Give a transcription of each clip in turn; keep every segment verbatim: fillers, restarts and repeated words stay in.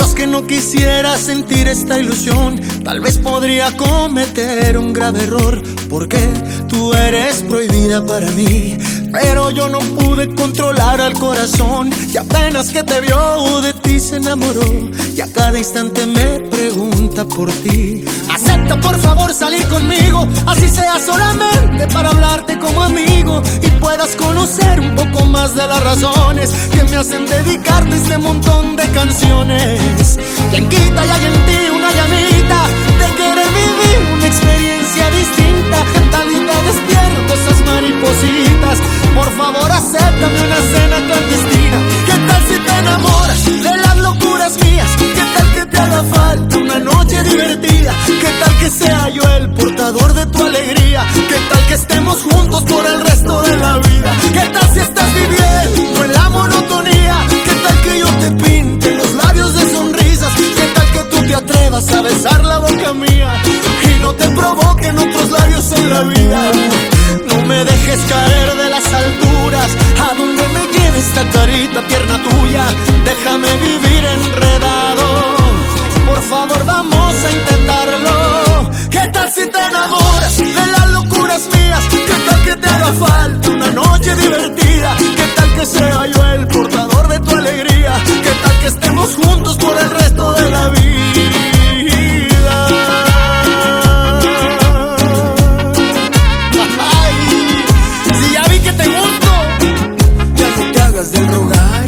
menos que no quisiera sentir esta ilusión. Tal vez podría cometer un grave error, porque tú eres prohibida para mí. Pero yo no pude controlar al corazón, y apenas que te vio de ti se enamoró, y a cada instante me pregunta por ti. Acepta por favor salir conmigo, así sea solamente para hablarte como amigo, y puedas conocer un poco más de las razones que me hacen dedicarte este montón de canciones. Quien quita y hay en ti una llamita de querer vivir una experiencia distinta. ¿Qué tal y te despierto esas maripositas? Por favor acéptame una cena clandestina. ¿Qué tal si te enamoras de las locuras mías? ¿Qué tal que te haga falta una noche divertida? ¿Qué tal que sea yo el portador de tu alegría? ¿Qué tal que estemos juntos por el resto de la vida? ¿Qué tal si estás viviendo en la monotonía? ¿Qué tal que yo te pinte los labios de sonrisas? ¿Qué tal que tú te atrevas a besar la boca mía y no te provoquen otros labios en la vida? No me dejes caer de las alturas, a donde me lleve esta carita tierna tuya. Déjame vivir enredado, por favor vamos a intentarlo. ¿Qué tal si te enamoras de las locuras mías? ¿Qué tal que te haga falta una noche divertida? ¿Qué tal que sea yo el portador de tu alegría? ¿Qué tal que estemos juntos por el resto de la vida? Del rogar.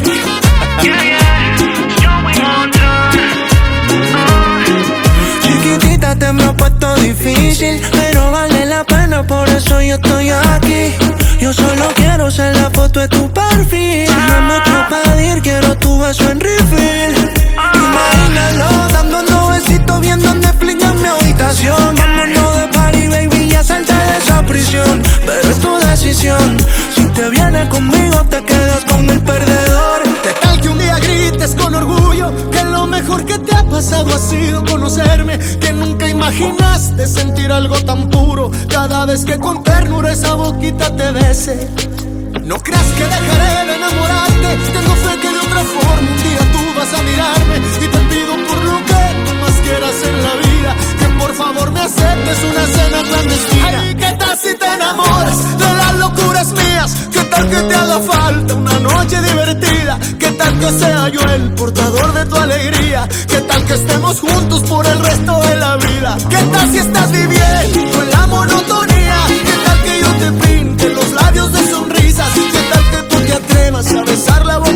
Chiquitita, te me ha puesto difícil, pero vale la pena, por eso yo estoy aquí. Yo solo quiero ser la foto de tu perfil. No me quiero pedir, quiero tu beso en refill. Imagínalo, dándonos besitos viendo Netflix en mi habitación. Vámonos de party, baby, ya salte de esa prisión. Pero es tu decisión, si te vienes conmigo te quedas con el perdedor. ¿Qué tal que un día grites con orgullo que lo mejor que te ha pasado ha sido conocerme? Que nunca imaginaste sentir algo tan puro cada vez que con ternura esa boquita te bese. No creas que dejaré de enamorarte, tengo fe que de otra forma un día tú vas a mirarme. Y te pido por lo que tú más quieras en la vida, que por favor me aceptes una cena clandestina. Ay, ¿qué tal si te enamoras de las locuras mías? ¿Qué tal que te haga falta una noche divertida? ¿Qué tal que sea yo el portador de tu alegría? ¿Qué tal que estemos juntos por el resto de la vida? ¿Qué tal si estás viviendo en la monotonía? ¿Qué tal que yo te pinte los labios de sonrisas? ¿Qué tal que tú te atrevas a besar la boca